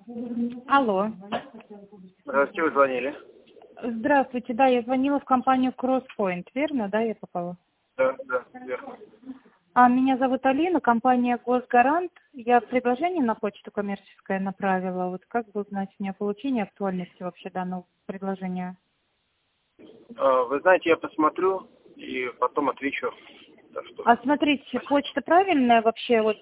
Алло. Здравствуйте, вы звонили? Здравствуйте, да, я звонила в компанию CrossPoint, верно, да, я попала? Да, верно. Меня зовут Алина, компания Госгарант. Я предложение на почту коммерческое направила. Вот как бы узнать у меня получение актуальности вообще данного предложения? Вы знаете, я посмотрю и потом отвечу. Так что... Смотрите, почта правильная вообще, вот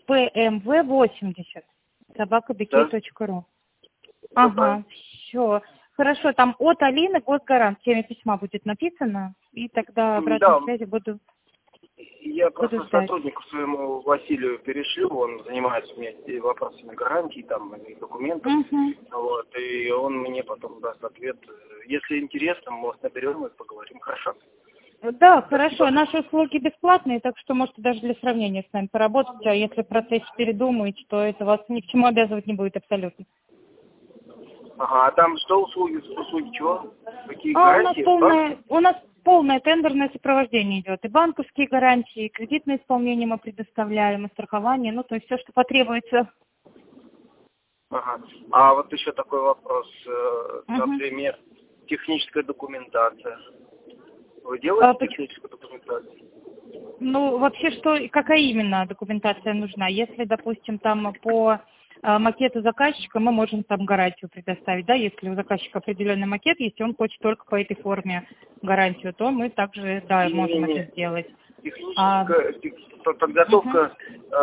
pmv80 Да? @bk.ru. Все правильно. Ага, все. Хорошо, там от Алины Госгарант, в теме письма будет написано, и тогда обратной Да, связи буду я просто ждать. сотруднику своему Василию перешлю, он занимается у меня вопросами гарантий, там, и документов, Угу. вот, и он мне потом даст ответ. Если интересно, может, наберем и поговорим, хорошо? Да, Спасибо. хорошо. Наши услуги бесплатные, так что можете даже для сравнения с нами поработать. А если в процессе передумаете, то это вас ни к чему обязывать не будет абсолютно. Ага, а там что услуги чего? Какие А гарантии? у нас полное тендерное сопровождение идет. И банковские гарантии, и кредитное исполнение мы предоставляем, и страхование, ну, то есть все, что потребуется. Ага. А вот еще такой вопрос, Мгм. например, техническая документация. Вы делаете техническую документацию? Ну, вообще, какая именно документация нужна? Если, допустим, там по макету заказчика мы можем там гарантию предоставить, да, если у заказчика определенный макет, если он хочет только по этой форме гарантию, то мы также, да, можем это Не-не-не. сделать. А, мгм, Подготовка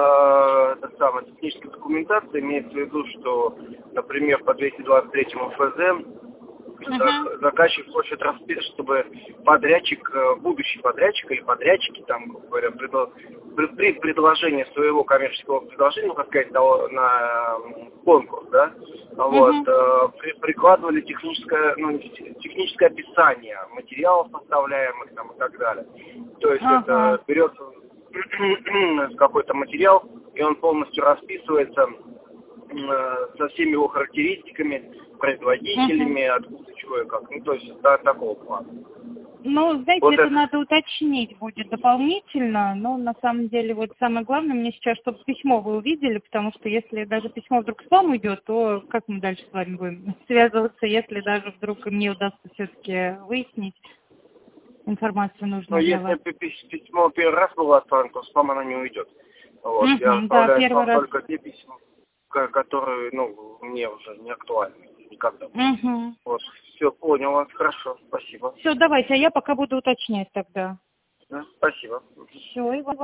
технической документации имеется в виду, что, например, по 223 ФЗ мгм, заказчик хочет расписать, чтобы подрядчик, будущий подрядчик или подрядчики, там, грубо говоря, при предложении своего коммерческого предложения, ну, как сказать, на конкурс, да, вот, мгм, прикладывали техническое описание материалов поставляемых там, и так далее. То есть ага, это берется какой-то материал, и он полностью расписывается со всеми его характеристиками, мгм. производителями, откуда, чего и как. Ну, то есть такого плана. Ну, знаете, Вот это это. надо уточнить будет дополнительно, но на самом деле вот самое главное мне сейчас, чтобы письмо вы увидели, потому что если даже письмо вдруг спам уйдет, то как мы дальше с вами будем связываться, если даже вдруг мне удастся все-таки выяснить информацию Но нужную для если вас. письмо первый раз было отправлено, то в спам оно не уйдет. Вот. Я Угу, да, оставляю в первый спам раз. только те письма, которые, ну, мне уже не актуальны никогда. Угу. Вот. Все, понял вас, хорошо, спасибо. Все, давайте, а я пока буду уточнять тогда. Да, спасибо. Все, и